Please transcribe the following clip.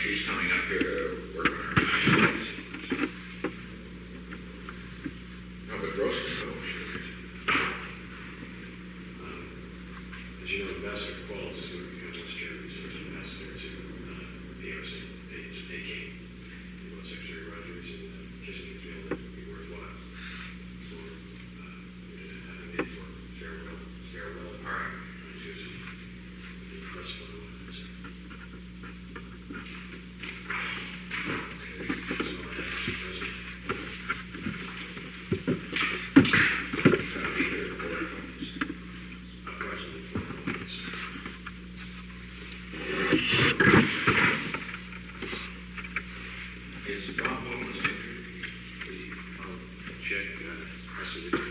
she's coming up here to work on her license. No, but Rose can go. As you know, Ambassador Qualls is going to become Western Resource Ambassador to PRC. They came. He wants Secretary Rogers and Kissinger feel that it would be worthwhile for having a farewell All right. on Tuesday. The press photo on it. Is Bob Holmes Check, I said